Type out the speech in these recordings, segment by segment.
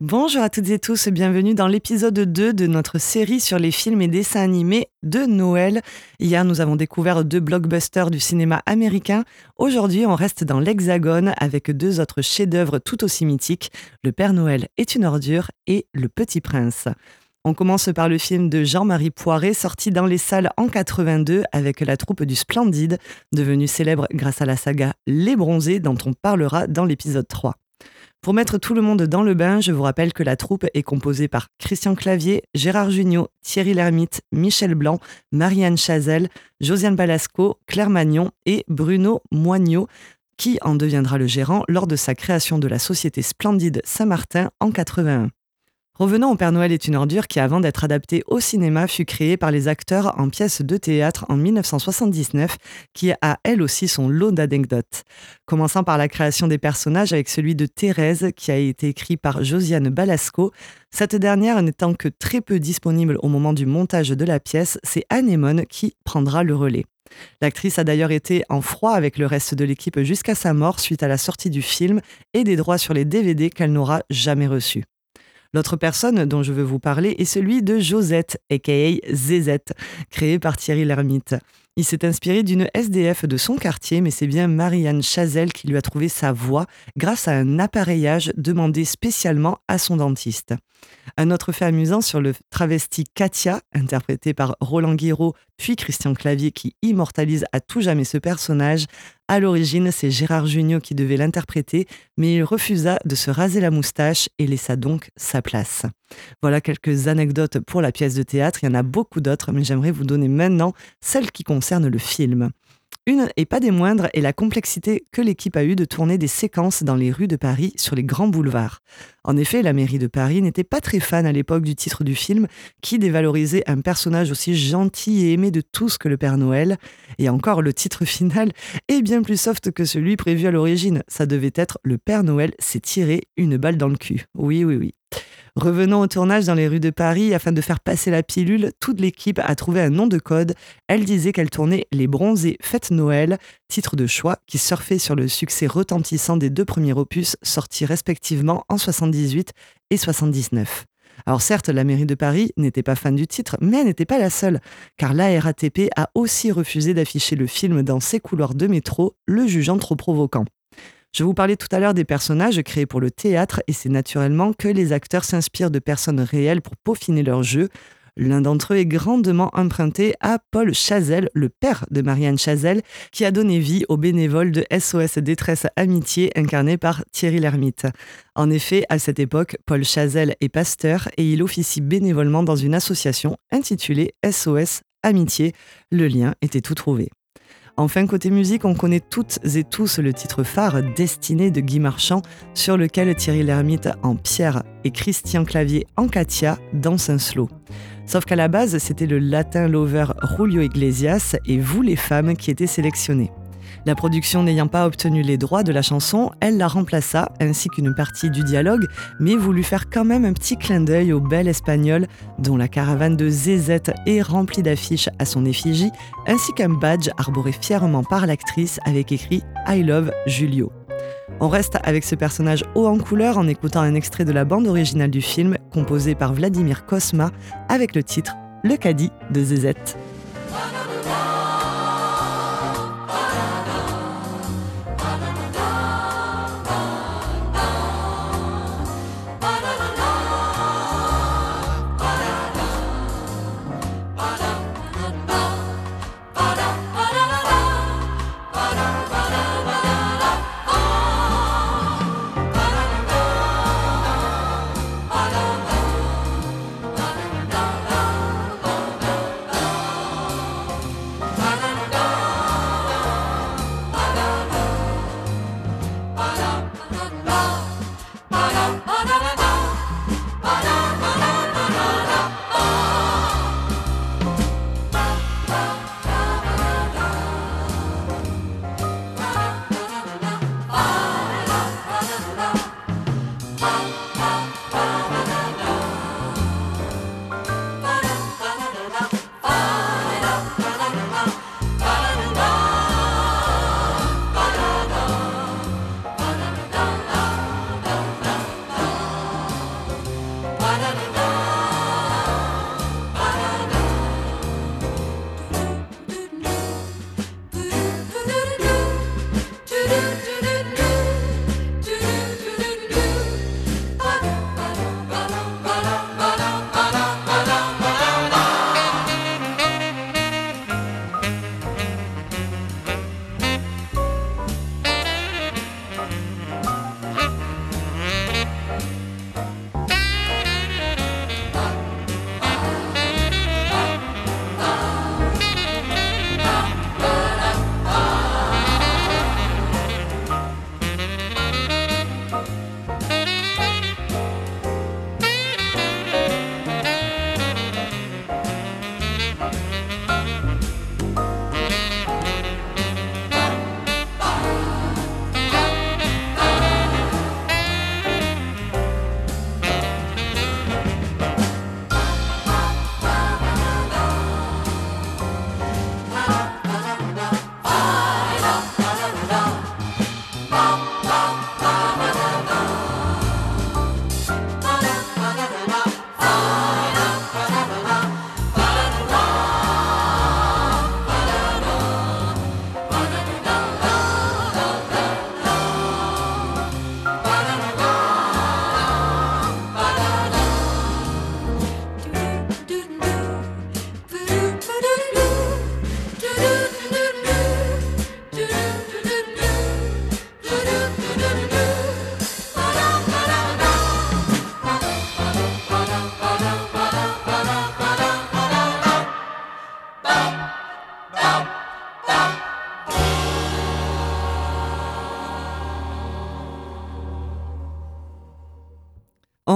Bonjour à toutes et tous, bienvenue dans l'épisode 2 de notre série sur les films et dessins animés de Noël. Hier, nous avons découvert 2 blockbusters du cinéma américain. Aujourd'hui, on reste dans l'Hexagone avec 2 autres chefs-d'œuvre tout aussi mythiques, Le Père Noël est une ordure et Le Petit Prince. On commence par le film de Jean-Marie Poiret, sorti dans les salles en 82 avec la troupe du Splendide, devenue célèbre grâce à la saga Les Bronzés dont on parlera dans l'épisode 3. Pour mettre tout le monde dans le bain, je vous rappelle que la troupe est composée par Christian Clavier, Gérard Jugnot, Thierry Lhermitte, Michel Blanc, Marianne Chazelle, Josiane Balasco, Claire Magnon et Bruno Moignot, qui en deviendra le gérant lors de sa création de la société Splendide Saint-Martin en 81. Revenons au Père Noël est une ordure qui, avant d'être adapté au cinéma, fut créé par les acteurs en pièce de théâtre en 1979, qui a elle aussi son lot d'anecdotes. Commençant par la création des personnages avec celui de Thérèse, qui a été écrit par Josiane Balasco. Cette dernière n'étant que très peu disponible au moment du montage de la pièce, c'est Anémone qui prendra le relais. L'actrice a d'ailleurs été en froid avec le reste de l'équipe jusqu'à sa mort suite à la sortie du film et des droits sur les DVD qu'elle n'aura jamais reçus. L'autre personne dont je veux vous parler est celui de Josette, a.k.a. Zézette, créé par Thierry Lhermitte. Il s'est inspiré d'une SDF de son quartier, mais c'est bien Marianne Chazelle qui lui a trouvé sa voix grâce à un appareillage demandé spécialement à son dentiste. Un autre fait amusant sur le travesti Katia, interprété par Roland Guiraud puis Christian Clavier qui immortalise à tout jamais ce personnage. À l'origine, c'est Gérard Jugnot qui devait l'interpréter, mais il refusa de se raser la moustache et laissa donc sa place. Voilà quelques anecdotes pour la pièce de théâtre, il y en a beaucoup d'autres, mais j'aimerais vous donner maintenant celle qui concerne le film. Une, et pas des moindres, est la complexité que l'équipe a eue de tourner des séquences dans les rues de Paris sur les grands boulevards. En effet, la mairie de Paris n'était pas très fan à l'époque du titre du film, qui dévalorisait un personnage aussi gentil et aimé de tous que le Père Noël. Et encore, le titre final est bien plus soft que celui prévu à l'origine. Ça devait être Le Père Noël s'est tiré une balle dans le cul. Oui. Revenons au tournage dans les rues de Paris. Afin de faire passer la pilule, toute l'équipe a trouvé un nom de code. Elle disait qu'elle tournait Les Bronzés Fête Noël, titre de choix qui surfait sur le succès retentissant des 2 premiers opus sortis respectivement en 78 et 79. Alors certes, la mairie de Paris n'était pas fan du titre, mais elle n'était pas la seule, car la RATP a aussi refusé d'afficher le film dans ses couloirs de métro, le jugeant trop provoquant. Je vous parlais tout à l'heure des personnages créés pour le théâtre et c'est naturellement que les acteurs s'inspirent de personnes réelles pour peaufiner leur jeu. L'un d'entre eux est grandement emprunté à Paul Chazelle, le père de Marianne Chazelle, qui a donné vie au bénévole de SOS Détresse Amitié incarné par Thierry Lhermitte. En effet, à cette époque, Paul Chazelle est pasteur et il officie bénévolement dans une association intitulée SOS Amitié. Le lien était tout trouvé. Enfin, côté musique, on connaît toutes et tous le titre phare Destinée de Guy Marchand, sur lequel Thierry Lhermitte en Pierre et Christian Clavier en Katia dansent un slow. Sauf qu'à la base, c'était le latin lover Julio Iglesias et Vous les femmes qui étaient sélectionnés. La production n'ayant pas obtenu les droits de la chanson, elle la remplaça, ainsi qu'une partie du dialogue, mais voulut faire quand même un petit clin d'œil au bel espagnol, dont la caravane de Zézette est remplie d'affiches à son effigie, ainsi qu'un badge arboré fièrement par l'actrice avec écrit « I love Julio ». On reste avec ce personnage haut en couleur en écoutant un extrait de la bande originale du film, composé par Vladimir Cosma, avec le titre « Le caddie de Zézette ».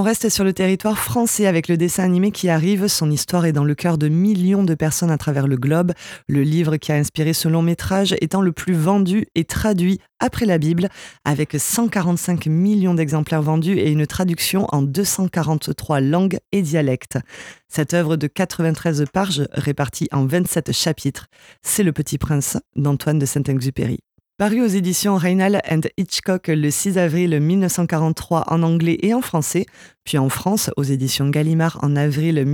On reste sur le territoire français avec le dessin animé qui arrive. Son histoire est dans le cœur de millions de personnes à travers le globe. Le livre qui a inspiré ce long métrage étant le plus vendu et traduit après la Bible, avec 145 millions d'exemplaires vendus et une traduction en 243 langues et dialectes. Cette œuvre de 93 pages répartie en 27 chapitres, c'est Le Petit Prince d'Antoine de Saint-Exupéry. Paru aux éditions Reynal and Hitchcock le 6 avril 1943 en anglais et en français, puis en France aux éditions Gallimard en avril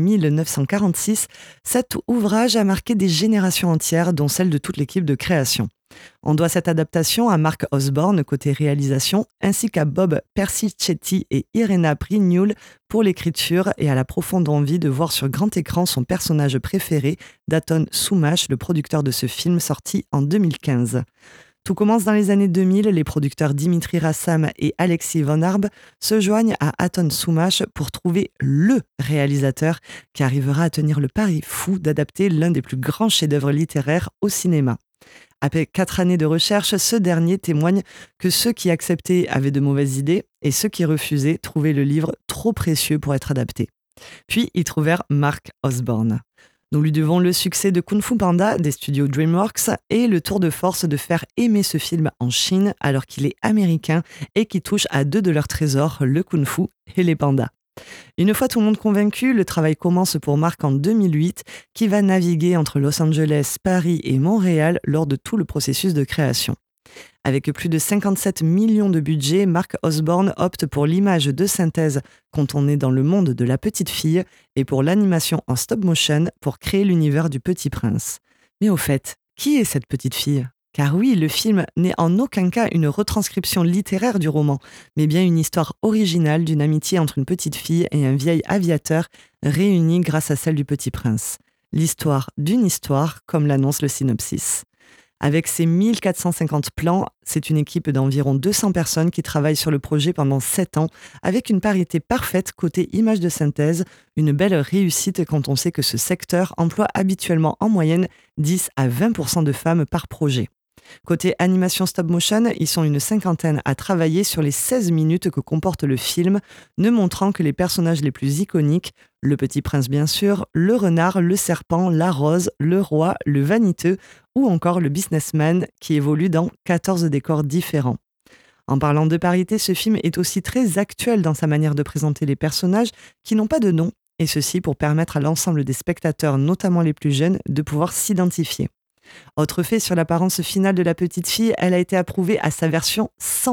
1946, cet ouvrage a marqué des générations entières, dont celle de toute l'équipe de création. On doit cette adaptation à Mark Osborne côté réalisation, ainsi qu'à Bob Persichetti et Irena Prignul pour l'écriture et à la profonde envie de voir sur grand écran son personnage préféré, Daton Soumache, le producteur de ce film sorti en 2015. Tout commence dans les années 2000, les producteurs Dimitri Rassam et Alexis Von Arb se joignent à Aton Soumache pour trouver LE réalisateur qui arrivera à tenir le pari fou d'adapter l'un des plus grands chefs-d'œuvre littéraires au cinéma. Après 4 années de recherche, ce dernier témoigne que ceux qui acceptaient avaient de mauvaises idées et ceux qui refusaient trouvaient le livre trop précieux pour être adapté. Puis ils trouvèrent Mark Osborne. Nous lui devons le succès de Kung Fu Panda des studios DreamWorks et le tour de force de faire aimer ce film en Chine alors qu'il est américain et qui touche à 2 de leurs trésors, le Kung Fu et les pandas. Une fois tout le monde convaincu, le travail commence pour Mark en 2008, qui va naviguer entre Los Angeles, Paris et Montréal lors de tout le processus de création. Avec plus de 57 millions de budget, Mark Osborne opte pour l'image de synthèse quand on est dans le monde de la petite fille et pour l'animation en stop motion pour créer l'univers du Petit Prince. Mais au fait, qui est cette petite fille ? Car oui, le film n'est en aucun cas une retranscription littéraire du roman, mais bien une histoire originale d'une amitié entre une petite fille et un vieil aviateur réunis grâce à celle du Petit Prince. L'histoire d'une histoire, comme l'annonce le synopsis. Avec ses 1450 plans, c'est une équipe d'environ 200 personnes qui travaillent sur le projet pendant 7 ans, avec une parité parfaite côté image de synthèse, une belle réussite quand on sait que ce secteur emploie habituellement en moyenne 10 à 20% de femmes par projet. Côté animation stop-motion, ils sont une 50aine à travailler sur les 16 minutes que comporte le film, ne montrant que les personnages les plus iconiques, le Petit Prince bien sûr, le renard, le serpent, la rose, le roi, le vaniteux ou encore le businessman qui évolue dans 14 décors différents. En parlant de parité, ce film est aussi très actuel dans sa manière de présenter les personnages qui n'ont pas de nom, et ceci pour permettre à l'ensemble des spectateurs, notamment les plus jeunes, de pouvoir s'identifier. Autre fait sur l'apparence finale de la petite fille, elle a été approuvée à sa version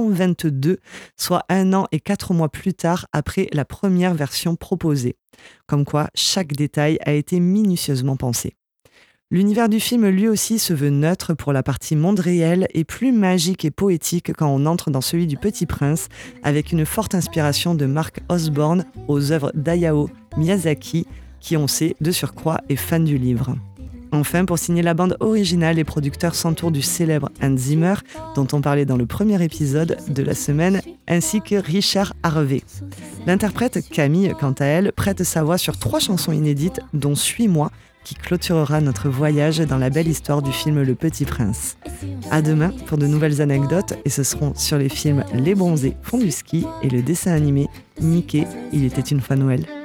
122, soit 1 an et 4 mois plus tard après la première version proposée. Comme quoi, chaque détail a été minutieusement pensé. L'univers du film lui aussi se veut neutre pour la partie monde réel et plus magique et poétique quand on entre dans celui du Petit Prince, avec une forte inspiration de Mark Osborne aux œuvres d'Hayao Miyazaki, qui on sait de surcroît est fan du livre. Enfin, pour signer la bande originale, les producteurs s'entourent du célèbre Hans Zimmer, dont on parlait dans le premier épisode de la semaine, ainsi que Richard Harvey. L'interprète Camille, quant à elle, prête sa voix sur 3 chansons inédites, dont Suis-moi, qui clôturera notre voyage dans la belle histoire du film Le Petit Prince. À demain pour de nouvelles anecdotes, et ce seront sur les films Les Bronzés font du ski et le dessin animé Mickey, il était une fois Noël.